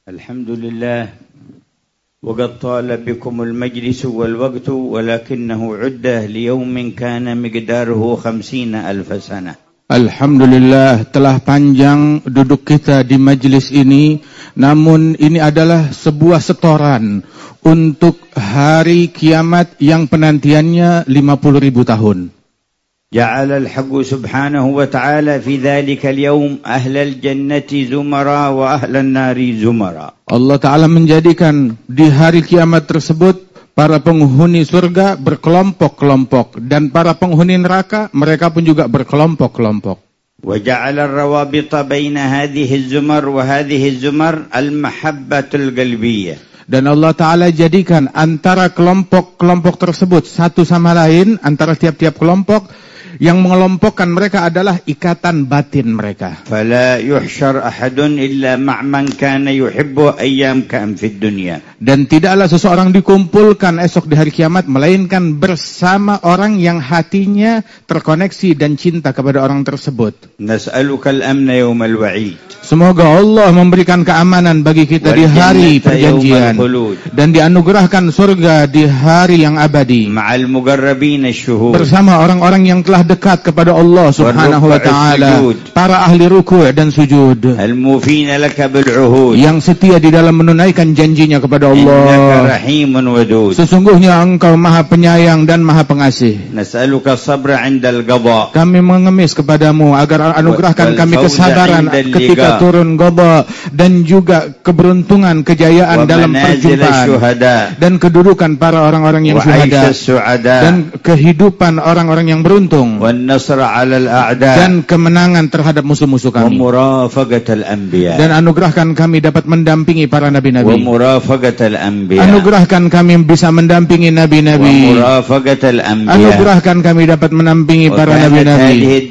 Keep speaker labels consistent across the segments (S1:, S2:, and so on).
S1: الحمد لله وقد طال بكم المجلس والوقت ولكنه عده ليوم كان مقداره 50,000 سنة.
S2: Alhamdulillah, telah panjang duduk kita di majlis ini, namun ini adalah sebuah setoran untuk hari kiamat yang penantiannya 50.000 tahun.
S1: جعل الحق سبحانه وتعالى في ذلك اليوم أهل الجنة زمرا وأهل النار زمرا.
S2: Allah Ta'ala menjadikan di hari kiamat tersebut para penghuni surga berkelompok-kelompok dan para penghuni neraka mereka pun juga berkelompok-kelompok.
S1: وجعل الروابط بين هذه الزمر وهذه الزمر المحبة القلبية.
S2: Dan Allah Ta'ala jadikan antara kelompok-kelompok tersebut satu sama lain, antara tiap-tiap kelompok, yang mengelompokkan mereka adalah ikatan batin mereka.
S1: فلا يحشر أحد إلا مع من كان يحبه أيام كان في الدنيا.
S2: Dan tidaklah seseorang dikumpulkan esok di hari kiamat melainkan bersama orang yang hatinya terkoneksi dan cinta kepada orang tersebut.
S1: نسألك الأمن يوم الوعيد.
S2: Semoga Allah memberikan keamanan bagi kita di hari perjanjian dan dianugerahkan surga di hari yang abadi
S1: مع المقربين الشهود.
S2: bersama orang-orang yang telah dekat kepada Allah Subhanahu wa Ta'ala, para ahli ruku' dan sujud,
S1: الموفين لك بالعهود.
S2: yang setia di dalam menunaikan janjinya kepada Allah.
S1: إنك رحيم ودود.
S2: Sesungguhnya Engkau Maha Penyayang dan Maha Pengasih.
S1: نسألك الصبر عند القضاء.
S2: Kami mengemis kepadamu agar anugerahkan kami kesabaran ketika turun qada dan juga keberuntungan, kejayaan dalam perjumpaan dan kedudukan para orang-orang yang syuhada dan kehidupan orang-orang yang beruntung dan kemenangan terhadap musuh-musuh kami. Dan anugerahkan kami dapat mendampingi para nabi-nabi. Anugerahkan kami bisa mendampingi nabi-nabi. Anugerahkan kami dapat mendampingi para nabi-nabi.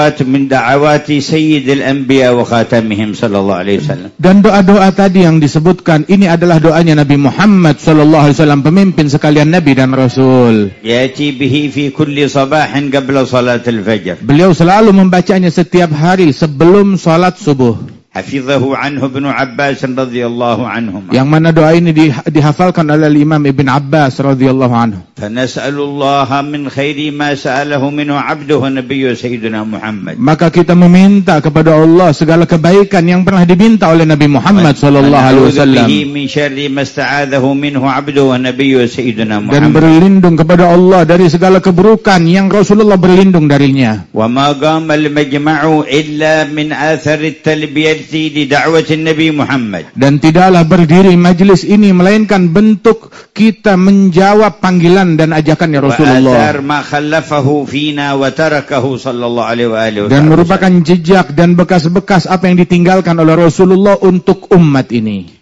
S2: Dan doa-doa tadi yang disebutkan ini adalah doanya Nabi Muhammad sallallahu alaihi wasallam, pemimpin sekalian nabi dan rasul.
S1: Yati bihi fi kulli sabahin qabla salat al-fajr.
S2: Beliau selalu membacanya setiap hari sebelum salat subuh.
S1: Hafizahu anhu Ibnu Abbas radhiyallahu anhuma.
S2: Yang mana doa ini dihafalkan oleh Imam Ibn Abbas radhiyallahu anhu.
S1: Fanas'alullaha min khairi ma sa'alahu minhu 'abduhu nabiyyu sayyidina Muhammad.
S2: Maka kita meminta kepada Allah segala kebaikan yang pernah diminta oleh Nabi Muhammad sallallahu alaihi wasallam.
S1: Min syarri ma sta'adahu minhu 'abduhu nabiyyu sayyidina Muhammad.
S2: Dan berlindung kepada Allah dari segala keburukan yang Rasulullah berlindung darinya.
S1: Wa ma qama al-majma'u illa min athar at-talbiyah di da'wat Nabi Muhammad.
S2: Dan tidaklah berdiri majlis ini melainkan bentuk kita menjawab panggilan dan ajakannya Rasulullah. Dan merupakan jejak dan bekas-bekas apa yang ditinggalkan oleh Rasulullah untuk umat ini.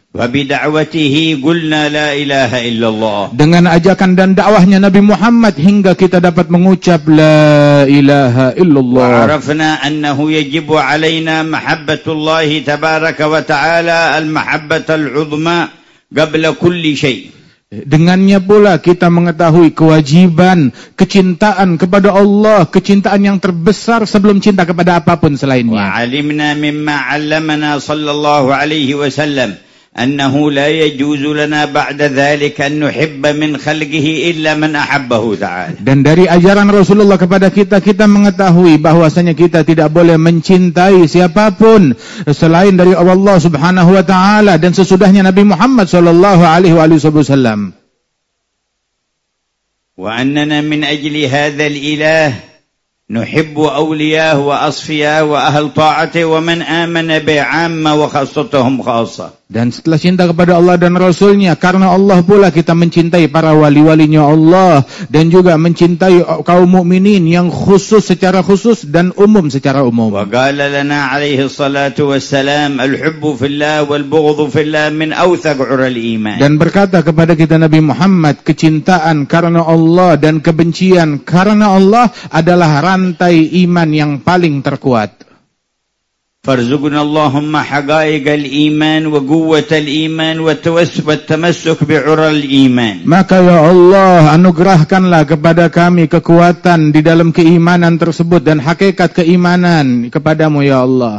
S2: Dengan ajakan dan dakwahnya Nabi Muhammad hingga kita dapat mengucap la ilaha illallah.
S1: Arafna annahu yajibu alaina mahabbatullah tabaraka wa ta'ala al-mahabbatal 'uzma qabla kulli syai'.
S2: Dengannya pula kita mengetahui kewajiban kecintaan kepada Allah, kecintaan yang terbesar sebelum cinta kepada apapun selainnya.
S1: Wa 'alimna mimma 'allamana sallallahu alaihi wasallam أنه لا يجوز لنا بعد ذلك أن نحب من خلقه إلا من أحبه تعالى.
S2: Dan dari ajaran Rasulullah kepada kita mengetahui bahwasanya kita tidak boleh mencintai siapapun selain dari Allah Subhanahu wa Ta'ala dan sesudahnya Nabi Muhammad sallallahu alaihi wasallam.
S1: وأننا من أجل هذا الإله نحب أولياءه وأصفياءه وأهل طاعته ومن آمن بعامة وخاصتهم خاصة.
S2: Dan setelah cinta kepada Allah dan Rasulnya, karena Allah pula kita mencintai para wali-walinya Allah dan juga mencintai kaum mukminin yang khusus secara khusus dan umum secara umum.
S1: وقال لنا عليه الصلاة والسلام الحب في الله والبغض في الله من أوثق عرى الإيمان.
S2: Dan berkata kepada kita Nabi Muhammad, kecintaan karena Allah dan kebencian karena Allah adalah rantai iman yang paling terkuat.
S1: فارزقنا اللهم حقائق الإيمان وقوة الإيمان والتمسك بعرى الإيمان.
S2: Maka ya Allah, anugerahkanlah kepada kami kekuatan di dalam keimanan tersebut dan hakikat keimanan kepadamu ya Allah.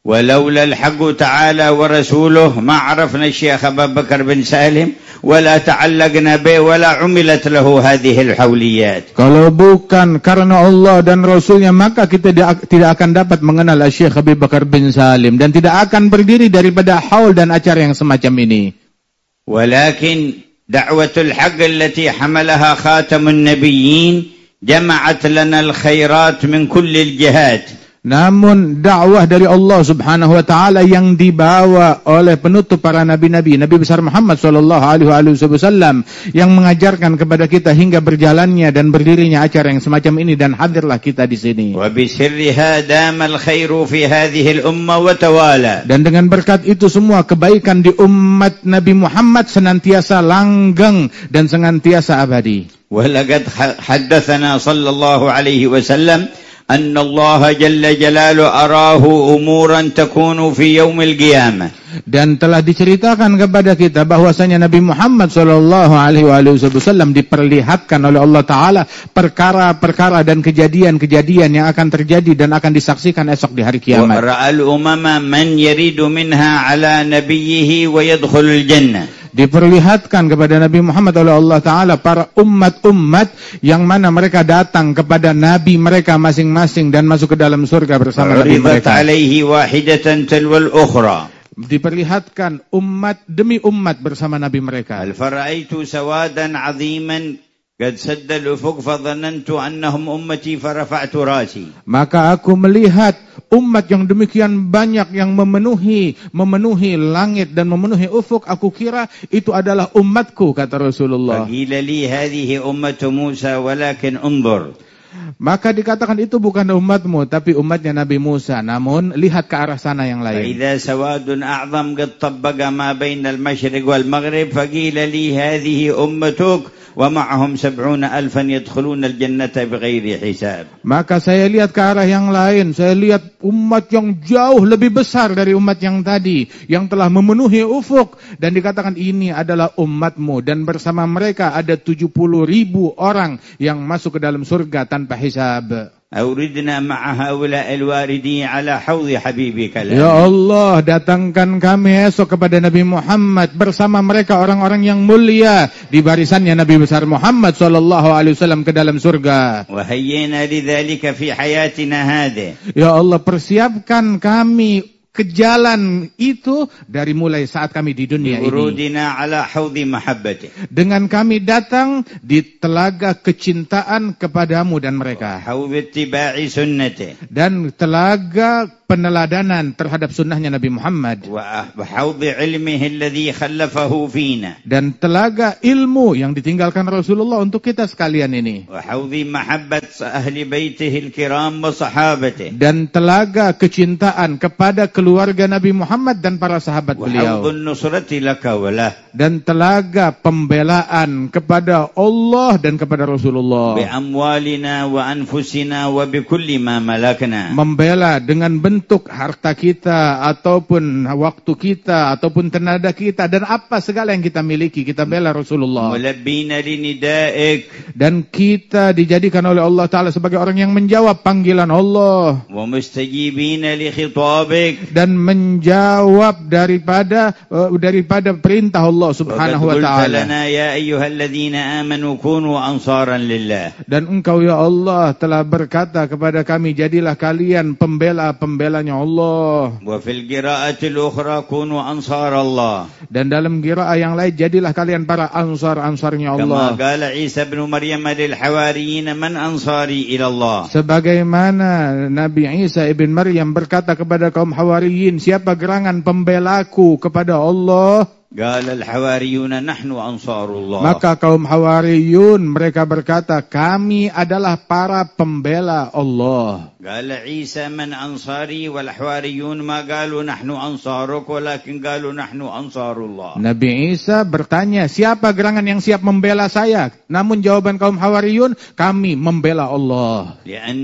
S1: ولولا الحق تعالى ورسوله ما عرفنا الشيخ أبا بكر بن سالم ولا تعلقنا به ولا عملت له هذه الحوليات.
S2: Kalau bukan karena Allah dan Rasulnya, maka kita tidak akan dapat mengenal Syekh Abu Bakar bin Salim dan tidak akan berdiri daripada haul dan acara yang semacam ini.
S1: ولكن دعوة الحق التي حملها خاتم النبيين جمعت لنا الخيرات من كل الجهات.
S2: Namun dakwah dari Allah Subhanahu wa taala yang dibawa oleh penutup para nabi-nabi, Nabi besar Muhammad sallallahu alaihi wasallam, yang mengajarkan kepada kita hingga berjalannya dan berdirinya acara yang semacam ini, dan hadirlah kita di sini.
S1: Wa bi sirriha damal khairu fi hadhihi al-ummah wa tawala.
S2: Dan dengan berkat itu semua kebaikan di umat Nabi Muhammad senantiasa langgeng dan senantiasa abadi.
S1: Wa laqad haddatsana sallallahu alaihi wasallam أن الله جل جلاله أراه أمورا تكون في يوم القيامة.
S2: Dan telah diceritakan kepada kita bahwasanya Nabi Muhammad sallallahu alaihi wasallam diperlihatkan oleh Allah taala perkara-perkara dan kejadian-kejadian yang akan terjadi dan akan disaksikan esok di hari kiamat.
S1: Wa ra'al umama man yaridu minha ala nabiyhi wa yadkhulul jannah.
S2: Diperlihatkan kepada Nabi Muhammad oleh Allah Ta'ala para umat-umat yang mana mereka datang kepada Nabi mereka masing-masing dan masuk ke dalam surga bersama Nabi mereka. Diperlihatkan umat demi umat bersama Nabi mereka.
S1: Al-fara'aitu sawadan 'aziman qad sadda al-ufuq fa dhanantu annahum ummati fa rafa'tu rasi.
S2: Maka aku melihat umat yang demikian banyak yang memenuhi langit dan memenuhi ufuk, aku kira itu adalah umatku, kata Rasulullah.
S1: Qila li hadhihi ummatu Musa walakin unzur.
S2: Maka dikatakan itu bukan umatmu, tapi umatnya Nabi Musa. Namun lihat ke arah sana yang lain.
S1: Idza sawadun a'zam qad tabbaqa ma baina al-masyriq wal maghrib faqila li hadhihi ummatuk wa ma'ahum 70,000 yadkhuluna al-jannata bighairi hisab. Maka
S2: saya lihat ke arah yang lain. Saya lihat umat yang jauh lebih besar dari umat yang tadi, yang telah memenuhi ufuk, dan dikatakan ini adalah umatmu, dan bersama mereka ada 70,000 orang yang masuk ke dalam surga tanpa hisab.
S1: Auridna ma'a haula'i al-waridin ala hawdi habibika.
S2: Ya Allah, datangkan kami esok kepada Nabi Muhammad bersama mereka orang-orang yang mulia di barisannya Nabi besar Muhammad sallallahu alaihi wasallam ke dalam surga.
S1: Wa hayyina lidzalika fi hayatina hadhihi.
S2: Ya Allah, persiapkan kami ke jalan itu dari mulai saat kami di dunia ini.
S1: Urudina ala haudhi mahabbati.
S2: Dengan kami datang di telaga kecintaan kepadamu dan mereka.
S1: Haudhi ittiba'i sunnati.
S2: Dan telaga peneladanan terhadap sunnahnya Nabi Muhammad.
S1: Wa haudhi ilmihi alladhi khallafahu fina.
S2: Dan telaga ilmu yang ditinggalkan Rasulullah untuk kita sekalian ini.
S1: Wa haudhi mahabbat ahli baitihi al-kiram wa sahabati.
S2: Dan telaga kecintaan kepada keluarga Nabi Muhammad dan para sahabat beliau. Dan telaga pembelaan kepada Allah dan kepada Rasulullah. Membela dengan bentuk harta kita ataupun waktu kita ataupun tenaga kita dan apa segala yang kita miliki, kita bela Rasulullah. Dan kita dijadikan oleh Allah Ta'ala sebagai orang yang menjawab panggilan Allah. Dan menjawab daripada perintah Allah Subhanahu wa taala. Dan engkau ya Allah telah berkata kepada kami, jadilah kalian pembela-pembelanya Allah. Dan dalam qiraah yang lain, jadilah kalian para ansar-ansarnya Allah. Sebagaimana Nabi Isa ibn Maryam berkata kepada kaum Hawariyin, siapa gerangan pembelaku kepada Allah? Maka kaum Hawariyun mereka berkata, kami adalah para pembela Allah. Nabi Isa bertanya, siapa gerangan yang siap membela saya? Namun jawaban kaum Hawariyun, kami membela Allah.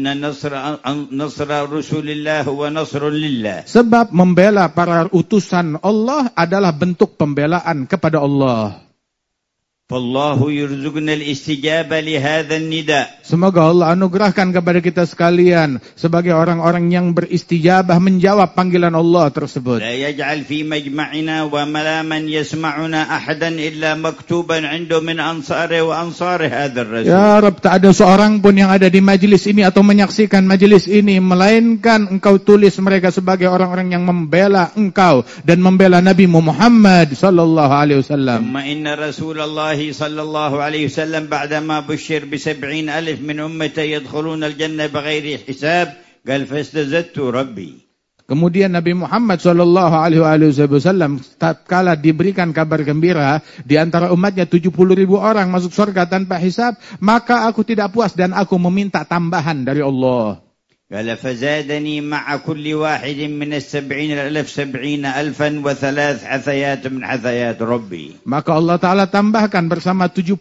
S2: Sebab membela para utusan Allah adalah bentuk pembelaan kepada Allah.
S1: Fallahu yurzuqna al-istijaba li hadzal nida.
S2: Semoga Allah anugerahkan kepada kita sekalian sebagai orang-orang yang beristijabah menjawab panggilan Allah tersebut.
S1: La yaj'al fi majma'ina wa la man yasma'una ahadan illa maktuban 'inda min ansari wa ansari hadzal rasul. Ya
S2: Rabb, tak ada seorang pun yang ada di majelis ini atau menyaksikan majelis ini melainkan Engkau tulis mereka sebagai orang-orang yang membela Engkau dan membela Nabi Muhammad sallallahu alaihi wasallam.
S1: Thumma inna Rasulullah صلى الله عليه وسلم بعدما بشر ب70,000 من أمته يدخلون الجنة بغير حساب قال فاستزدت ربي.
S2: Kemudian Nabi Muhammad sallallahu alaihi wasallam tatkala diberikan kabar gembira di antara umatnya 70.000 orang masuk surga tanpa hisab, maka aku tidak puas dan aku meminta tambahan dari Allah.
S1: قال فزادني مع كل واحد من 70,000 70,000 وثلاث حثيات من حثيات ربي.
S2: Maka Allah Ta'ala tambahkan bersama 70.000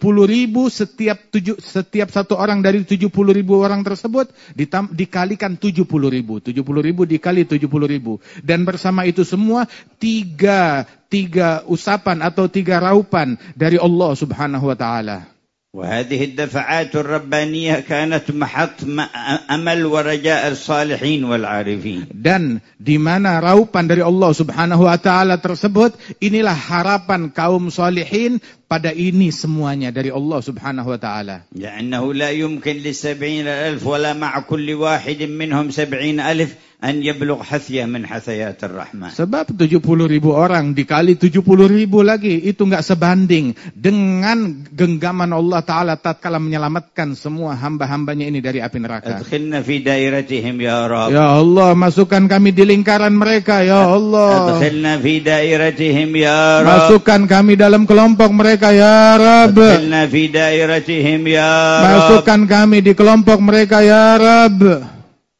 S2: setiap satu orang dari 70.000 orang tersebut dikalikan 70.000. 70.000 dikali 70.000. Dan bersama itu semua tiga usapan atau tiga raupan dari Allah Subhanahu wa Ta'ala.
S1: وهذه الدفعات الربانية كانت محط أمل ورجاء الصالحين والعارفين.
S2: Dan di mana raupan dari Allah Subhanahu wa Ta'ala tersebut, inilah harapan kaum salihin pada ini semuanya dari Allah Subhanahu wa Ta'ala.
S1: لأنه لا يمكن ل70,000 ولا مع كل واحد منهم 70,000 أن يبلغ حثية من حثيات الرحمن.
S2: Sebab 70.000 orang dikali 70.000 lagi itu enggak sebanding dengan genggaman Allah Ta'ala tatkala menyelamatkan semua hamba-hambanya ini dari api neraka.
S1: أدخلنا في دائرتهم يا رب.
S2: Ya Allah, masukkan kami di lingkaran mereka ya Allah.
S1: أدخلنا في دائرتهم يا رب.
S2: Masukkan kami dalam kelompok mereka ya Rabb.
S1: أدخلنا في دائرتهم يا رب.
S2: Masukkan kami di kelompok mereka ya Rabb.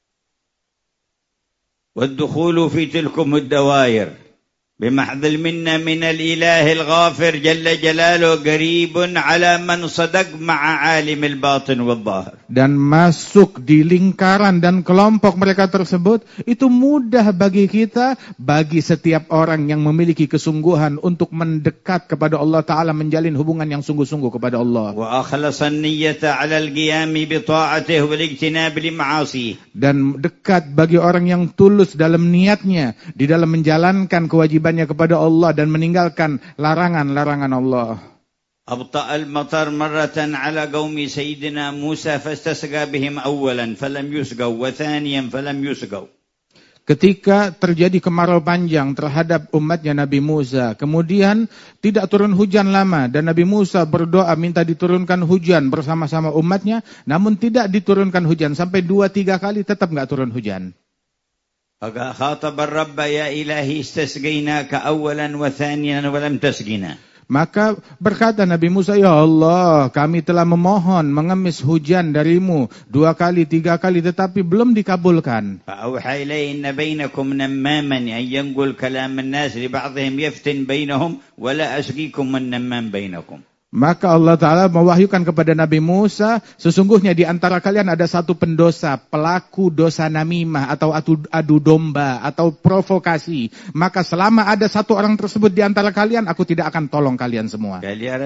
S1: والدخول في تلكم الدوائر بمحض المنة من الإله الغافر جل جلاله قريب على من صدق مع عالم الباطن والظاهر.
S2: Dan masuk di lingkaran dan kelompok mereka tersebut itu mudah bagi kita, bagi setiap orang yang memiliki kesungguhan untuk mendekat kepada Allah Ta'ala, menjalin hubungan yang sungguh-sungguh kepada Allah.
S1: وأخلص النية على القيام بطاعته والاجتناب لمعاصيه.
S2: Dan dekat bagi orang yang tulus dalam niatnya di dalam menjalankan kewajiban kepada Allah dan meninggalkan larangan-larangan Allah.
S1: أبطأ المطر مرة على قوم سيدنا موسى فاستسقى بهم أولا فلم يسقوا وثانيا فلم يسقوا.
S2: Ketika terjadi kemarau panjang terhadap umatnya Nabi Musa, kemudian tidak turun hujan lama dan Nabi Musa berdoa minta diturunkan hujan bersama-sama umatnya, namun tidak diturunkan hujan sampai 2-3 kali tetap enggak turun hujan.
S1: خاطب الرب يا إلهي استسقيناك أولا وثانيا ولم تسقنا.
S2: Maka berkata Nabi Musa, ya Allah, kami telah memohon mengemis hujan darimu 2 kali, 3 kali, tetapi belum dikabulkan.
S1: فأوحى إليه إن بينكم نماما أن ينقل كلام الناس لبعضهم يفتن بينهم ولا أسقيكم من نمام بينكم.
S2: Maka Allah Ta'ala mewahyukan kepada Nabi Musa, sesungguhnya di antara kalian ada satu pendosa, pelaku dosa namimah atau adu domba atau provokasi. Maka selama ada satu orang tersebut di antara kalian, aku tidak akan tolong kalian semua.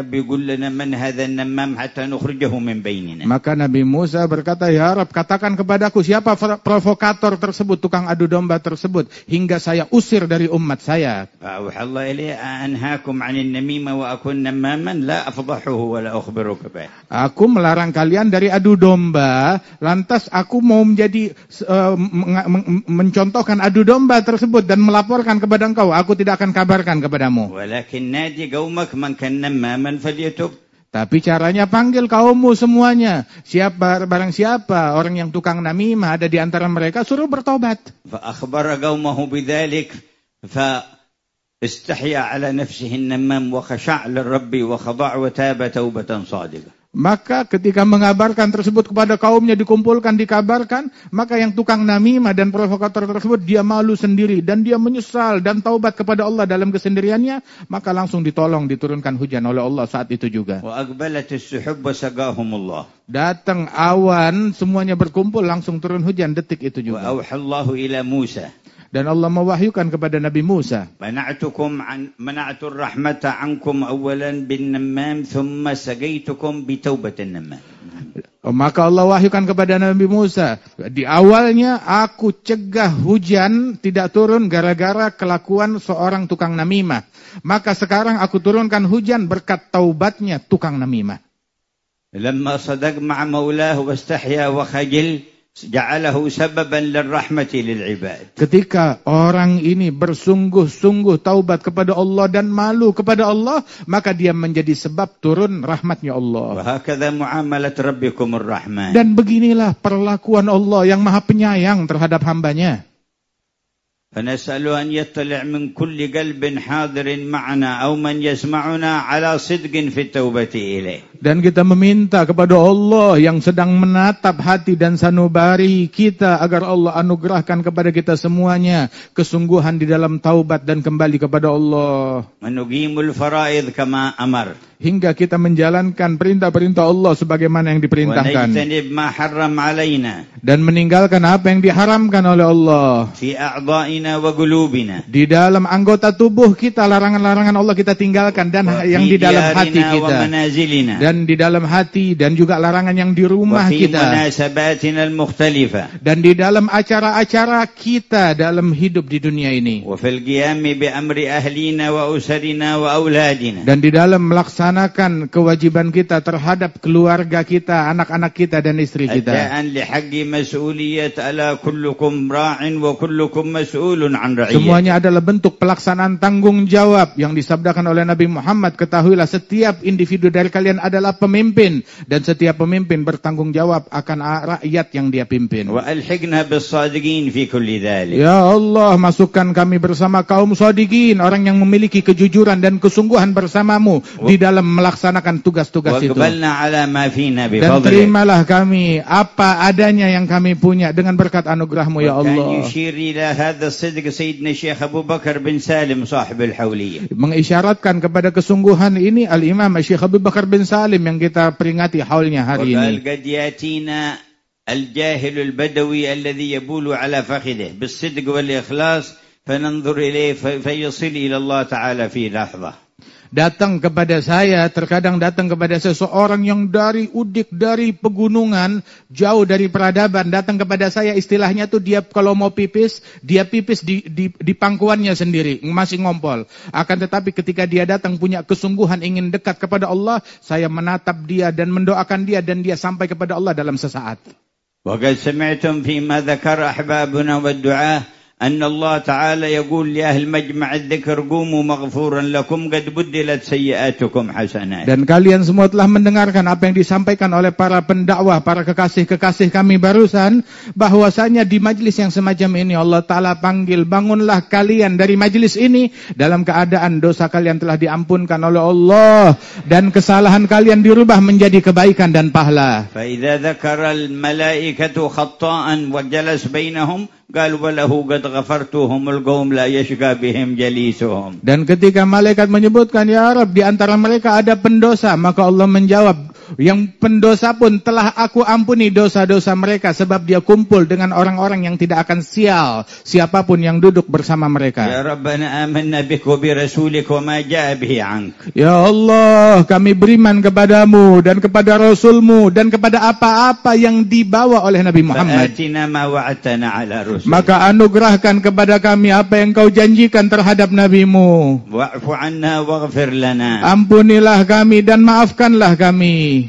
S2: Maka Nabi Musa berkata, ya Rabb, katakan kepadaku siapa provokator tersebut, tukang adu domba tersebut, hingga saya usir dari umat saya. Aku melarang kalian dari adu domba, lantas aku mau menjadi mencontohkan adu domba tersebut dan melaporkan kepada engkau. Aku tidak akan kabarkan kepadamu. Tapi caranya panggil kaummu semuanya. Barang siapa orang yang tukang namimah ada di antara mereka, suruh bertobat.
S1: استحيا على نفسه النمام وخشع للرب وخضع وتاب توبة صادقة.
S2: Maka ketika mengabarkan tersebut kepada kaumnya, dikumpulkan, dikabarkan, maka yang tukang namimah dan provokator tersebut dia malu sendiri dan dia menyesal dan taubat kepada Allah dalam kesendiriannya, maka langsung ditolong, diturunkan hujan oleh Allah saat itu juga. Datang awan, semuanya berkumpul, langsung turun hujan detik itu juga. Dan Allah mewahyukan kepada Nabi Musa.
S1: Mana'tu rahmata ankum awalan bin namam thumma sagaitukum bitaubatin namam.
S2: Maka Allah wahyukan kepada Nabi Musa, di awalnya aku cegah hujan tidak turun gara-gara kelakuan seorang tukang namimah. Maka sekarang aku turunkan hujan berkat taubatnya tukang namimah.
S1: Lamma sadaq ma'a maulah wastahya wa khajil ja'alahu sababan lirrahmati lil'ibad.
S2: Ketika orang ini bersungguh-sungguh taubat kepada Allah dan malu kepada Allah, maka dia menjadi sebab turun rahmatnya Allah.
S1: Wa hakadha muamalat rabbikumur rahman.
S2: Dan beginilah perlakuan Allah yang Maha Penyayang terhadap hambanya.
S1: فنسأل أن يطلع من كل قلب حاضر معنا أو من يسمعنا على صدق في التوبة إليه.
S2: Dan kita meminta kepada Allah yang sedang menatap hati dan sanubari kita agar Allah anugerahkan kepada kita semuanya kesungguhan di dalam taubat dan kembali kepada Allah.
S1: Menugimul faraid kama amar.
S2: Hingga kita menjalankan perintah-perintah Allah sebagaimana yang diperintahkan. Dan meninggalkan apa yang diharamkan oleh Allah. Di dalam anggota tubuh kita, larangan-larangan Allah kita tinggalkan. Dan yang di dalam hati kita. Dan di dalam hati dan juga larangan yang di rumah kita. Dan di dalam acara-acara kita dalam hidup di dunia ini. Dan di dalam melaksanakan kewajiban kita terhadap keluarga kita, anak-anak kita dan istri kita. Semuanya adalah bentuk pelaksanaan tanggung jawab yang disabdakan oleh Nabi Muhammad. Ketahuilah setiap individu dari kalian adalah pemimpin dan setiap pemimpin bertanggung jawab akan rakyat yang dia pimpin. Ya Allah, masukkan kami bersama kaum shadiqin, orang yang memiliki kejujuran dan kesungguhan bersamamu di dalam melaksanakan tugas-tugas itu. Dan terimalah kami apa adanya yang kami punya dengan berkat anugerahmu ya Allah. Mengisyaratkan kepada kesungguhan ini Al-Imam Syekh Abu Bakar bin Salim yang kita peringati haulnya hari ini.
S1: الجاهل البدوي الذي يبول على فخذه بالصدق والإخلاص فننظر إليه فيصل إلى الله تعالى في لحظة.
S2: Datang kepada saya, terkadang datang kepada seseorang yang dari udik, dari pegunungan, jauh dari peradaban, datang kepada saya, istilahnya tuh dia kalau mau pipis, dia pipis di pangkuannya sendiri, masih ngompol. Akan tetapi ketika dia datang punya kesungguhan ingin dekat kepada Allah, saya menatap dia dan mendoakan dia dan dia sampai kepada Allah dalam sesaat.
S1: وقد سمعتم فيما ذكر أحبابنا والدعاء أن الله تعالى يقول لأهل مجمع الذكر قوموا مغفورا لكم قد بدلت سيئاتكم حسنات.
S2: Dan kalian semua telah mendengarkan apa yang disampaikan oleh para pendakwah, para kekasih-kekasih kami barusan, bahwasanya di majlis yang semacam ini Allah Ta'ala panggil, bangunlah kalian dari majlis ini dalam keadaan dosa kalian telah diampunkan oleh Allah dan kesalahan kalian dirubah menjadi kebaikan dan pahala.
S1: فإذا ذكر الملائكة خطاء وجلس بينهم قال وله قد غفرتهم القوم لا يشقى بهم جليسهم.
S2: Dan ketika malaikat menyebutkan ya Rabb, di antara mereka ada pendosa, maka Allah menjawab, yang pendosa pun telah aku ampuni dosa-dosa mereka sebab dia kumpul dengan orang-orang yang tidak akan sial siapapun yang duduk bersama mereka.
S1: Ya Rabbana amanna bik wa bi rasulik wa ma jaa bihi ank.
S2: Ya Allah, kami beriman kepadamu dan kepada Rasulmu dan kepada apa-apa yang dibawa oleh Nabi Muhammad.
S1: Fa'atina ma wa'atana ala rusul.
S2: Maka anugerahkan kepada kami apa yang kau janjikan terhadap Nabi-Mu.
S1: Wa'fu anna waghfir lana.
S2: Ampunilah kami dan maafkanlah kami.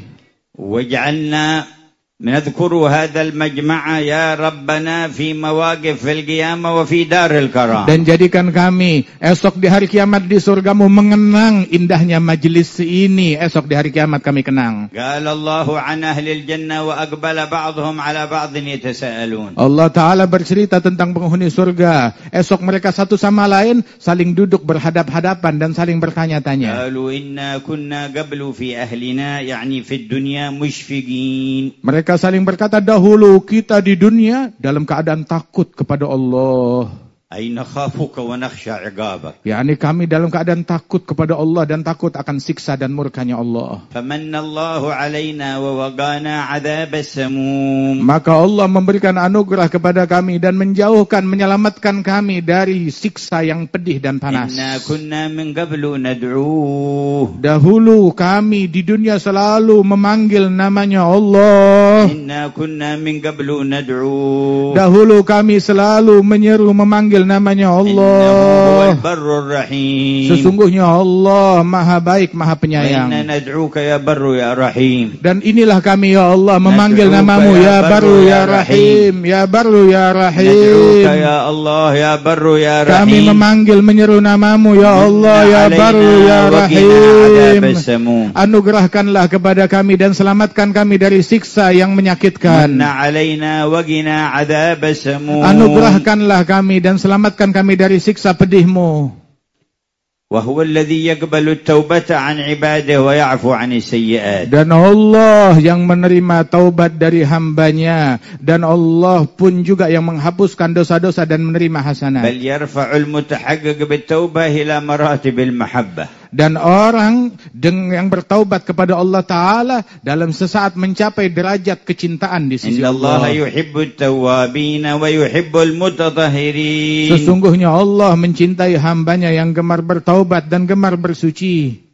S1: واجعلنا نذكر هذا المجمع يا ربنا في مواقف في القيامة وفي دار الكرام. Dan jadikan kami esok di hari kiamat di surgamu mengenang indahnya majlis ini. Esok di hari kiamat kami kenang. قال الله عن أهل الجنة وأقبل بعضهم على بعض يتساءلون.
S2: Allah Ta'ala bercerita tentang penghuni surga. Esok mereka satu sama lain saling duduk berhadap-hadapan dan saling bertanya-tanya.
S1: قالوا إنا كنا قبل في أهلنا يعني في الدنيا مشفقين.
S2: Mereka saling berkata, dahulu kita di dunia dalam keadaan takut kepada Allah.
S1: Ay nakhafuka wa nakhsha 'iqabak.
S2: yakni kami dalam keadaan takut kepada Allah dan takut akan siksa dan murkanya Allah.
S1: Famanna Allahu 'alaina wa waqana 'adzab as-samum.
S2: Maka Allah memberikan anugerah kepada kami dan menjauhkan, menyelamatkan kami dari siksa yang pedih dan panas.
S1: Inna kunna min qablu nad'uuh.
S2: Dahulu kami di dunia selalu memanggil namanya Allah.
S1: Inna kunna min qablu nad'uuh.
S2: Dahulu kami selalu menyeru memanggil namanya Allah. Sesungguhnya Allah Maha Baik, Maha Penyayang. Dan inilah kami ya Allah memanggil namamu ya Barru ya Rahim, ya Barru ya Rahim. Kami memanggil menyeru namamu ya Allah ya Barru ya Rahim. Anugerahkanlah kepada kami dan selamatkan kami dari siksa yang menyakitkan. Anugerahkanlah kami dan selamatkan kami dari siksa pedihmu. Dan Allah yang menerima taubat dari hambanya, dan Allah pun juga yang menghapuskan dosa-dosa dan menerima hasanat. Dan orang yang bertaubat kepada Allah Ta'ala dalam sesaat mencapai derajat kecintaan di sisi Allah. Sesungguhnya Allah mencintai hambanya yang gemar bertaubat dan gemar bersuci.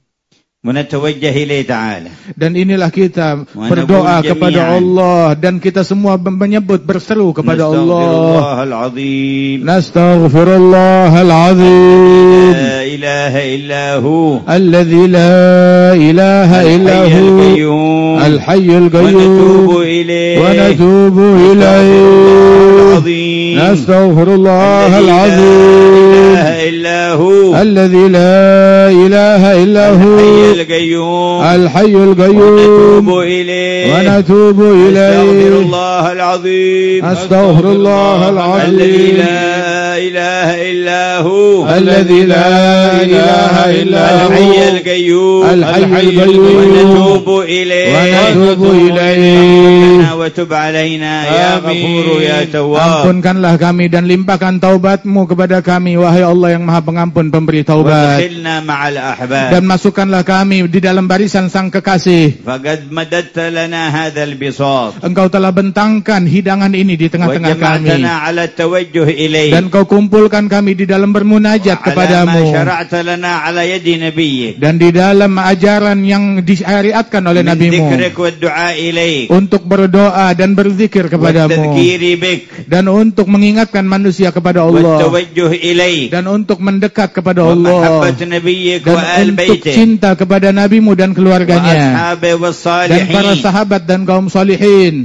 S2: Dan inilah kita berdoa kepada Allah, dan kita semua menyebut berseru kepada Allah. Nastaghfirullahal azim.
S1: La ilaha illahu.
S2: Alladzi la ilaha illahu. Al-hayyul qayyum. Wa natubu ilayhi. Nastaghfirullahal azim. Alladzi la ilaha illahu. الحي القيوم ونتوب إليه أستغفر الله العظيم الذي لا إله إلا هو الذي لا إله إلا هو الحي القيوم ونتوب إليه وتب علينا يا غفور يا تواب. Ampunkanlah kami dan limpahkan taubatmu kepada kami, wahai Allah yang Maha Pengampun pemberi taubat. Dan masukkanlah kami di dalam barisan sang kekasih. Engkau telah bentangkan hidangan ini di tengah-tengah kami, dan kau kumpulkan kami di dalam bermunajat kepadamu, dan di dalam ajaran yang disyariatkan oleh nabimu untuk berdoa dan berzikir kepadamu, dan untuk mengingatkan manusia kepada Allah, dan untuk mendekat kepada Allah, dan untuk cinta kepada nabimu dan keluarganya, dan para sahabat dan kaum salihin.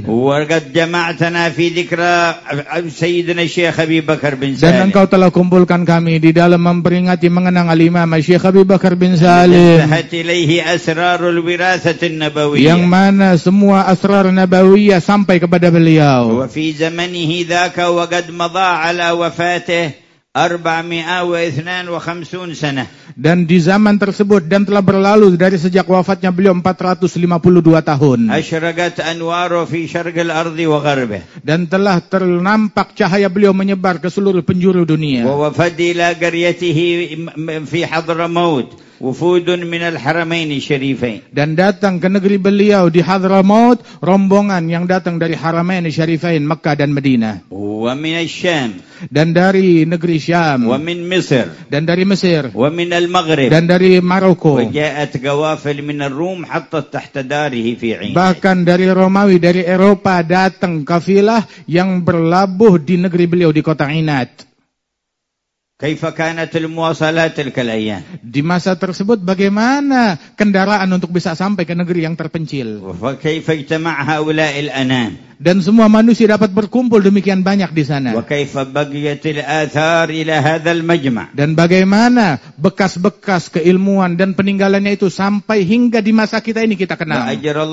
S2: Dan engkau telah kumpulkan kami di dalam memperingati mengenang al-Imam Syekh Abi Bakar bin Salim, yang mana semua asrar nabawiyah sampai kepada beliau. Dan di zaman tersebut dan telah berlalu dari sejak wafatnya beliau 452 tahun. Dan telah ternampak cahaya beliau menyebar ke seluruh penjuru dunia. Dan datang ke negeri beliau di Hadramaut rombongan yang datang dari Haramain Syarifain, Makkah dan Madinah. Dan dari negeri Syam, dan dari Mesir, dan dari Maroko, bahkan dari Romawi, dari Eropa datang kafilah yang berlabuh di negeri beliau di kota Inat. Di masa tersebut bagaimana kendaraan untuk bisa sampai ke negeri yang terpencil? Dan semua manusia dapat berkumpul demikian banyak di sana. Dan bagaimana bekas-bekas keilmuan dan peninggalannya itu sampai hingga di masa kita ini kita kenal.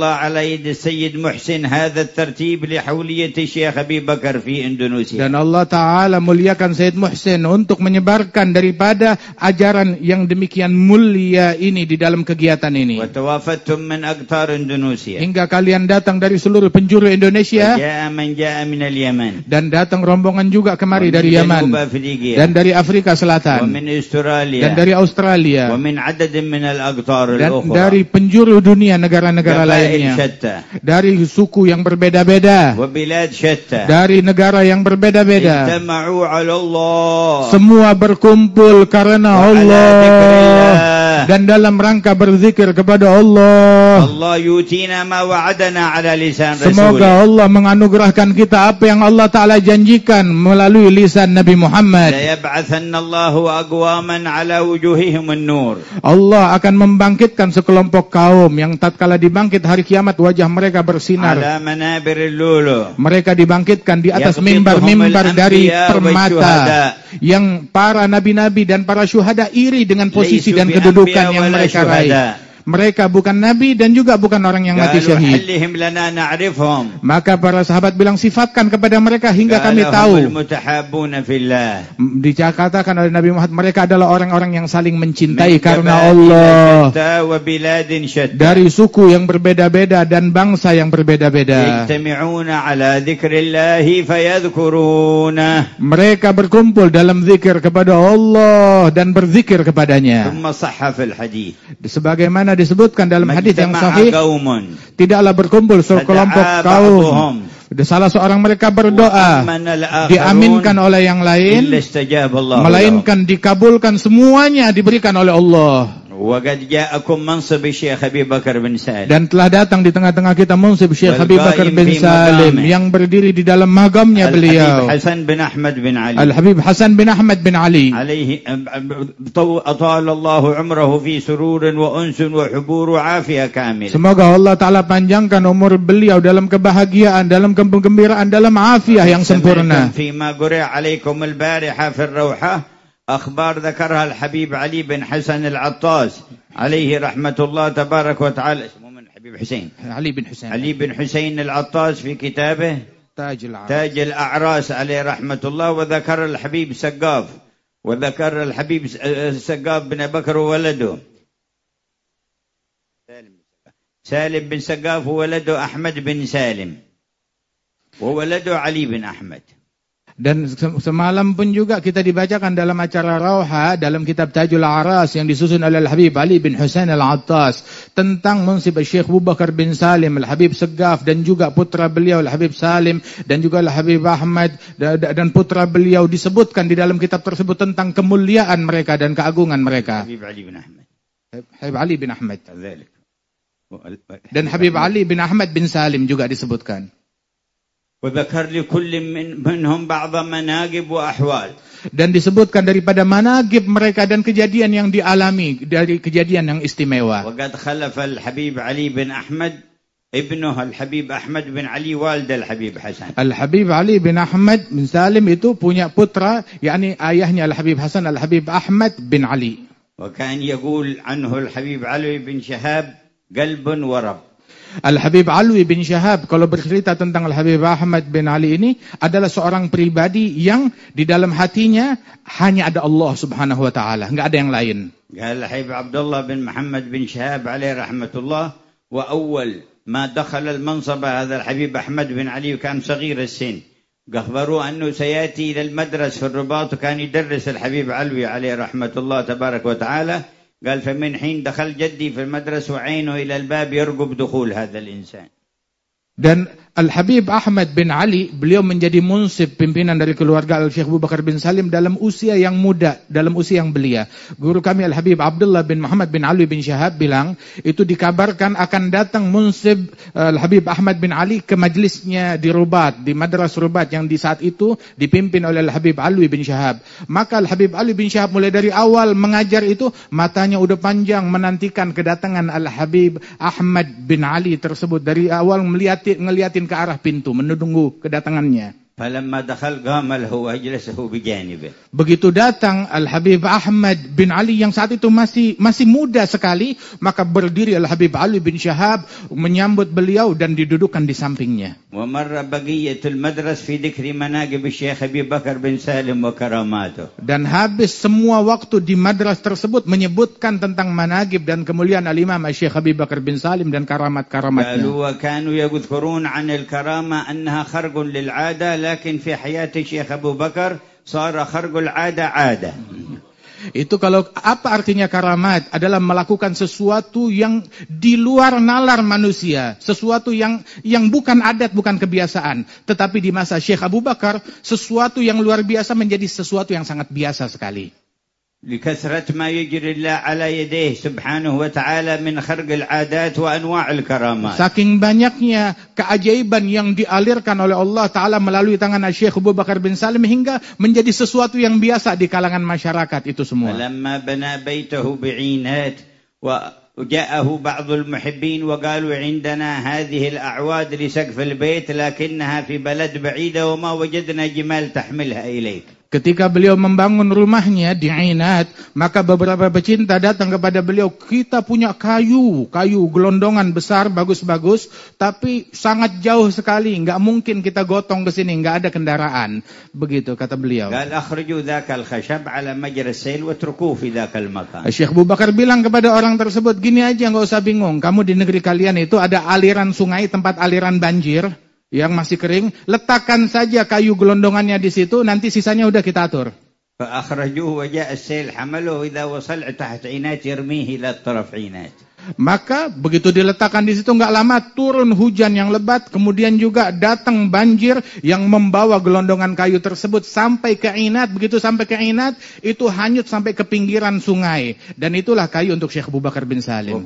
S2: Dan Allah Ta'ala muliakan Sayyid Muhsin untuk menyebarkan daripada ajaran yang demikian mulia ini di dalam kegiatan kegiatan ini.
S1: وتوافدتم من أقطار إندونيسيا.
S2: Hingga kalian datang dari seluruh penjuru Indonesia.
S1: وجاء من جاء من اليمن.
S2: Dan datang rombongan juga kemari dari Yaman. Dan dari Afrika Selatan.
S1: ومن أستراليا.
S2: Dan dari Australia.
S1: ومن عدد من الأقطار
S2: dan
S1: الأخرى.
S2: dari penjuru dunia negara-negara lainnya.
S1: شتى.
S2: Dari suku yang berbeda-beda.
S1: وبلاد شتى.
S2: Dari negara yang berbeda-beda.
S1: اجتمعوا على الله.
S2: Semua berkumpul karena Allah dan dalam rangka berzikir kepada Allah.
S1: Allah yutina ma wa'adana ala lisan rasul.
S2: Semoga Allah menganugerahkan kita apa yang Allah Ta'ala janjikan melalui lisan Nabi Muhammad.
S1: La yab'athanna Allahu aqwaman ala wujuhihim an-nur.
S2: Allah akan membangkitkan sekelompok kaum yang tatkala dibangkit hari kiamat wajah mereka bersinar.
S1: Ala manabiril lulu.
S2: Mereka dibangkitkan di atas mimbar-mimbar dari permata yang para nabi-nabi dan para syuhada iri dengan posisi dan kedudukan yang mereka raih. Mereka bukan nabi dan juga bukan orang yang mati syahid. Maka para sahabat bilang, sifatkan kepada mereka hingga kami tahu. Dikatakan oleh Nabi Muhammad, mereka adalah orang-orang yang saling mencintai karena Allah. Dari suku yang berbeda-beda dan bangsa yang berbeda-beda. Mereka berkumpul dalam zikir kepada Allah dan berzikir kepadanya. Sebagaimana disebutkan dalam hadis yang sahih, tidaklah berkumpul sekelompok kaum, salah seorang mereka berdoa, diaminkan oleh yang lain, melainkan dikabulkan semuanya, diberikan oleh Allah. Dan telah datang di tengah-tengah kita mansib Syekh Habib Bakar bin Salim yang berdiri di dalam magamnya beliau, Al-Habib Hasan bin Ahmad bin Ali. Semoga Allah Ta'ala panjangkan umur beliau dalam kebahagiaan, dalam kegembiraan, dalam afiah yang sempurna.
S1: أخبار ذكرها الحبيب علي بن حسن العطاس عليه رحمة الله تبارك وتعالى. اسمه من الحبيب حسين علي بن حسين العطاس في كتابه تاج الأعراس عليه رحمة الله. وذكر الحبيب سقاف، وذكر الحبيب سقاف بن بكر وولده سالم بن سقاف وولده أحمد بن سالم وولده علي بن أحمد.
S2: Dan semalam pun juga kita dibacakan dalam acara Rauha dalam kitab Tajul Aras yang disusun oleh Al-Habib Ali bin Husain Al-Attas tentang mansib Syekh Abu Bakar bin Salim, Al-Habib Segaf, dan juga putra beliau Al-Habib Salim, dan juga Al-Habib Ahmad dan putra beliau, disebutkan di dalam kitab tersebut tentang kemuliaan mereka dan keagungan mereka.
S1: Habib Ali bin Ahmad.
S2: Habib Ali bin Ahmad. Dan Habib Ali bin Ahmad bin Salim juga disebutkan.
S1: وذكر لكل منهم بعض مناقب وأحوال.
S2: Dan disebutkan daripada manaqib mereka dan kejadian yang dialami, dari kejadian yang istimewa.
S1: وقد خلف الحبيب علي بن أحمد ابنه الحبيب أحمد بن علي والد الحبيب حسن.
S2: Al-Habib Ali bin Ahmad bin Salim itu punya putra, yakni ayahnya Al-Habib Hasan, Al-Habib Ahmad bin Ali.
S1: وكان يقول عنه الحبيب علي بن شهاب قلب ورب.
S2: Al-Habib Alwi bin Syahab kalau bercerita tentang Al-Habib Ahmad bin Ali ini adalah seorang pribadi yang di dalam hatinya hanya ada Allah Subhanahu wa taala, enggak ada yang lain.
S1: Al-Habib Abdullah bin Muhammad bin Syahab alaihi rahmatullah wa awwal ma dakhala al-mansab hadha Al-Habib Ahmad bin Ali كان صغير السن. أخبروه أنه سيأتي إلى المدرسة في الرباط وكان يدرس الحبيب علوي عليه رحمة الله تبارك وتعالى. قال فمن حين دخل جدي في المدرسة وعينه إلى الباب يرقب دخول هذا الإنسان.
S2: Dan Al-Habib Ahmad bin Ali, beliau menjadi munsib pimpinan dari keluarga Al-Syekh Abu Bakar bin Salim dalam usia yang muda, dalam usia yang belia. Guru kami Al-Habib Abdullah bin Muhammad bin Ali bin Syahab bilang, itu dikabarkan akan datang munsib Al-Habib Ahmad bin Ali ke majlisnya di Rubat, di Madras Rubat yang di saat itu dipimpin oleh Al-Habib Ali bin Syahab. Maka Al-Habib Ali bin Syahab mulai dari awal mengajar itu, matanya udah panjang menantikan kedatangan Al-Habib Ahmad bin Ali tersebut. Dari awal ngeliatin ke arah pintu, menunggu kedatangannya. Begitu datang Al-Habib Ahmad bin Ali yang saat itu masih muda sekali, maka berdiri Al-Habib Ali bin Syahab menyambut beliau dan didudukkan di sampingnya. Dan habis semua waktu di madras tersebut menyebutkan tentang managib dan kemuliaan Al-Imam Syekh Habib Bakar bin Salim dan karamat-karamatnya.
S1: لكن في حياة الشيخ أبو بكر صار خرق العادة عادة.
S2: Itu kalau apa artinya karamat? Adalah melakukan sesuatu yang di luar nalar manusia, sesuatu yang bukan adat, bukan kebiasaan. Tetapi di masa Syekh Abu Bakar, sesuatu yang luar biasa menjadi sesuatu yang sangat biasa sekali.
S1: لكثرة ما يجري الله على يديه سبحانه وتعالى من خرق العادات وأنواع الكرامات.
S2: Saking banyaknya keajaiban yang dialirkan oleh Allah Ta'ala melalui tangan Syekh Abu Bakar bin Salim hingga menjadi sesuatu yang biasa di kalangan masyarakat itu semua.
S1: لما بنى بيته بعينات وجاءه بعض المحبين وقالوا عندنا هذه الأعواد لسقف البيت لكنها في بلد بعيدة وما وجدنا جمال تحملها إليك.
S2: Ketika beliau membangun rumahnya di Ainat, maka beberapa pecinta datang kepada beliau, kita punya kayu gelondongan besar, bagus-bagus, tapi sangat jauh sekali, nggak mungkin kita gotong ke sini, nggak ada kendaraan. Begitu kata beliau. Syekh Abu Bakar bilang kepada orang tersebut, gini aja, nggak usah bingung, kamu di negeri kalian itu ada aliran sungai, tempat aliran banjir yang masih kering, letakkan saja kayu gelondongannya di situ, nanti sisanya udah kita atur. Maka begitu diletakkan di situ nggak lama turun hujan yang lebat, kemudian juga datang banjir yang membawa gelondongan kayu tersebut sampai ke Ainat. Begitu sampai ke Ainat itu hanyut sampai ke pinggiran sungai, dan itulah kayu untuk Syekh Abu Bakar bin Salim.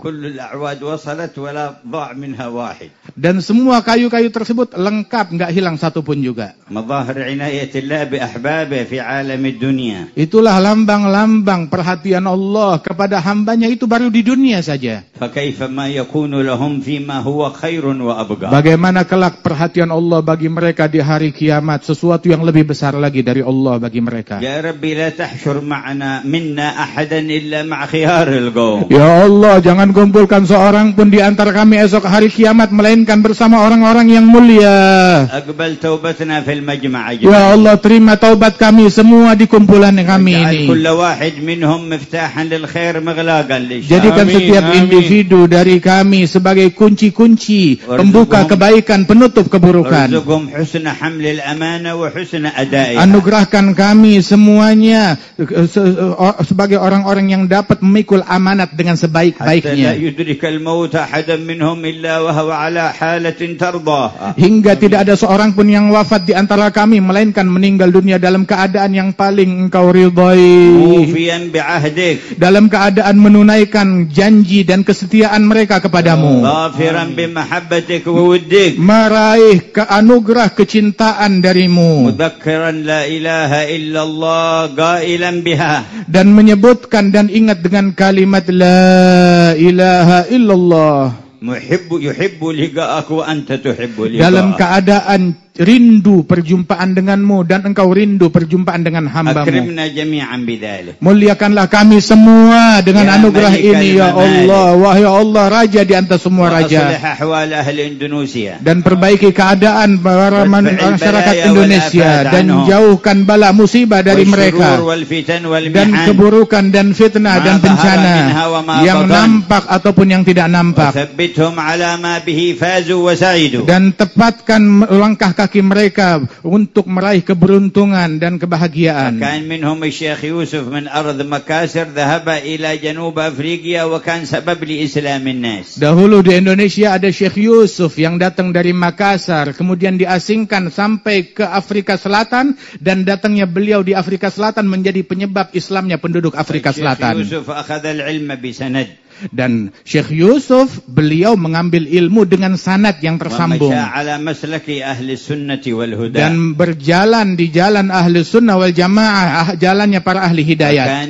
S2: Dan semua kayu-kayu tersebut lengkap, nggak hilang satu pun juga. Itulah lambang-lambang perhatian Allah kepada hambanya itu baru di dunia saja. Bagaimana kelak perhatian Allah bagi mereka di hari kiamat, sesuatu yang lebih besar lagi dari Allah bagi mereka.
S1: Ya Rabbi la tahsyur ma'ana minna ahadan illa ma' khiyaril qaum.
S2: Ya Allah, jangan kumpulkan seorang pun di antara kami esok hari kiamat melainkan bersama orang-orang yang mulia.
S1: Aqbal taubatna fil majma'.
S2: Ya Allah, terima taubat kami semua di kumpulan kami ini.
S1: Kullu wahid minhum miftahan lil khair maghlaqan lisyar.
S2: Jadikan setiap individu dari kami sebagai kunci-kunci pembuka kebaikan, penutup keburukan. Anugerahkan kami semuanya sebagai orang-orang yang dapat memikul amanat dengan sebaik-baiknya. Hingga tidak ada seorang pun yang wafat di antara kami melainkan meninggal dunia dalam keadaan yang paling engkau ridhai, dalam keadaan menunaikan janji dan kesetiaan mereka kepadamu, meraih anugerah kecintaan darimu, dan menyebutkan dan ingat dengan kalimat la ilaha illallah, dalam keadaan rindu perjumpaan denganmu dan engkau rindu perjumpaan dengan hambamu. Muliakanlah kami semua dengan anugerah ini ya Allah. Wahai Allah, Raja di atas semua raja, dan perbaiki keadaan para masyarakat Indonesia dan jauhkan bala musibah dari mereka dan keburukan dan fitnah dan bencana yang nampak ataupun yang tidak nampak, dan tepatkan langkah kaki mereka untuk meraih keberuntungan dan kebahagiaan.
S1: Kan minhum Syekh Yusuf min ardh Makasir dhahaba ila Janub Afrika wa kan sabab li islamin nas.
S2: Dahulu di Indonesia ada Syekh Yusuf yang datang dari Makassar, kemudian diasingkan sampai ke Afrika Selatan, dan datangnya beliau di Afrika Selatan menjadi penyebab Islamnya penduduk Afrika Selatan.
S1: Syekh Yusuf akhadha al-ilma bi sanad.
S2: Dan Syekh Yusuf, beliau mengambil ilmu dengan sanad yang tersambung. Dan berjalan di jalan ahli sunnah wal jamaah, jalannya para ahli hidayat.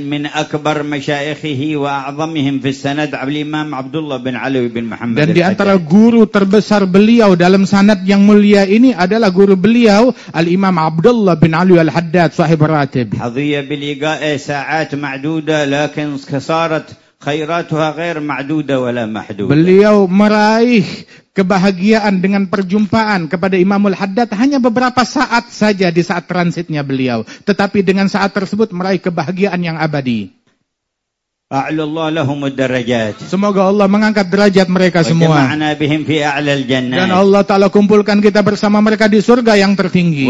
S2: Dan di antara guru terbesar beliau dalam sanad yang mulia ini adalah guru beliau, Al-Imam Abdullah bin Ali Al-Haddad, sahib ratib. Beliau meraih kebahagiaan dengan perjumpaan kepada Imamul Haddad hanya beberapa saat saja di saat transitnya beliau. Tetapi dengan saat tersebut meraih kebahagiaan yang abadi. Semoga Allah mengangkat derajat mereka semua. Dan Allah Ta'ala kumpulkan kita bersama mereka di surga yang tertinggi.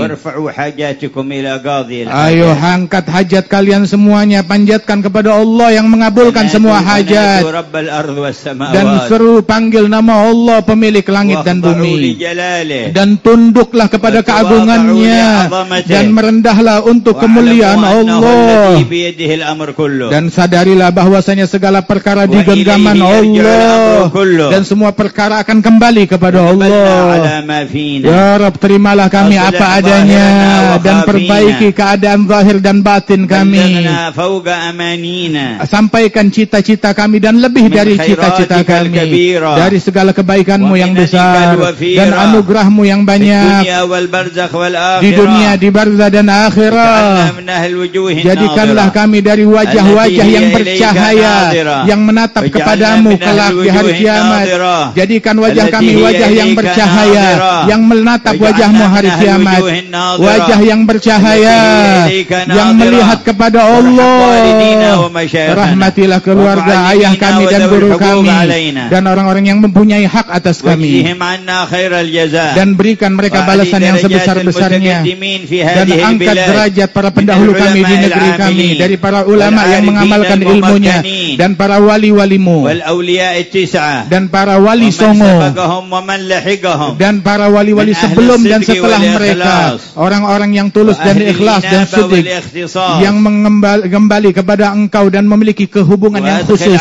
S2: Ayo angkat hajat kalian semuanya, panjatkan kepada Allah yang mengabulkan semua hajat. Dan seru panggil nama Allah pemilik langit dan bumi. Dan tunduklah kepada keagungannya. Dan merendahlah untuk kemuliaan Allah. Dan sadarilah bahwasanya segala perkara di genggaman Allah dan semua perkara akan kembali kepada Allah. Ya Rabb, terimalah kami apa adanya dan perbaiki keadaan zahir dan batin kami. Sampaikan cita-cita kami dan lebih dari cita-cita kami, dari segala kebaikan-Mu yang besar dan anugerah-Mu yang banyak di dunia, di barzah dan akhirat. Jadikanlah kami dari wajah-wajah yang bercahaya yang menatap kepadamu kelak di hari kiamat. Jadikan wajah kami wajah yang bercahaya yang menatap wajah-Mu hari kiamat. Wajah yang bercahaya yang melihat kepada Allah. Rahmatilah keluarga ayah kami dan guru kami dan orang-orang yang mempunyai hak atas kami. Dan berikan mereka balasan yang sebesar-besarnya. Dan angkat derajat para pendahulu kami di negeri kami, dari para ulama yang mengamalkan ilmunya, dan para wali-walimu, dan para wali songo, dan para wali-wali sebelum dan setelah mereka, orang-orang yang tulus dan ikhlas dan sidik, yang kembali kepada Engkau dan memiliki kehubungan yang khusus.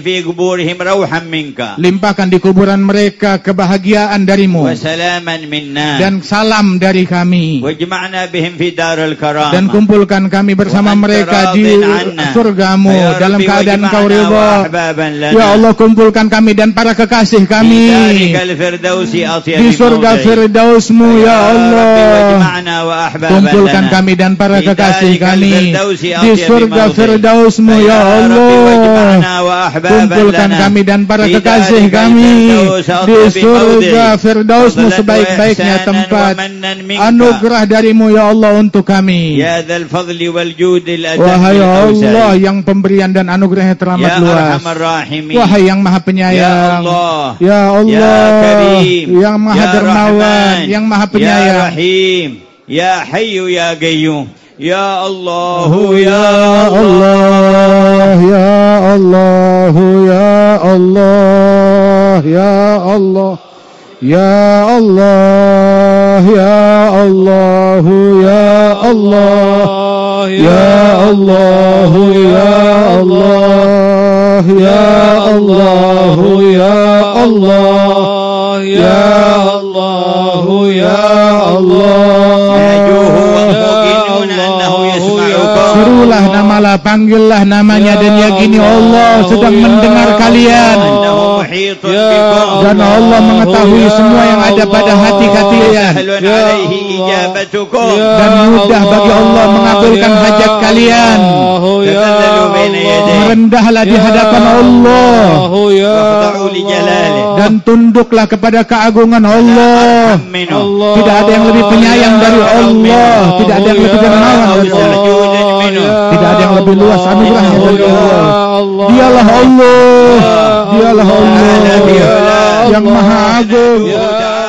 S2: Limpahkan di kuburan mereka kebahagiaan darimu dan salam dari kami, dan kumpulkan kami bersama mereka di surga-Mu dalam keadaan Engkau ridha. Ya Allah, kumpulkan kami dan para kekasih kami di surga Firdaus-Mu. Ya Allah, kumpulkan kami dan para kekasih kami di surga Firdaus-Mu. Ya Allah, kumpulkan kami dan para kekasih kami di surga Firdaus-Mu, sebaik-baiknya tempat anugerah darimu ya Allah untuk kami. Wahai Allah yang pemberian dan anugerahnya teramat luas. Wahai yang maha penyayang, ya Allah yang maha dermawan, yang maha penyayang,
S1: ya Hayyu ya Qayyum, ya Allah,
S2: ya Allah, ya Allah, ya Allah, ya Allah, ya Allah, ya Allah, ya Allah, ya Allah, ya Allah, ya Allah, ya Allah, ya Allah, ya Serulah namalah, panggillah namanya dan yakini Allah sedang mendengar kalian. Dan Allah mengetahui semua yang ada pada hati kalian. Dan mudah bagi Allah mengabulkan hajat kalian. Merendahlah di hadapan Allah dan tunduklah kepada keagungan Allah. Tidak ada yang lebih penyayang dari Allah, tidak ada yang lebih dermawan dari Allah, tidak ada yang lebih luas anugerahnya dari Allah. Dialah Allah, dialah Allah yang maha agung.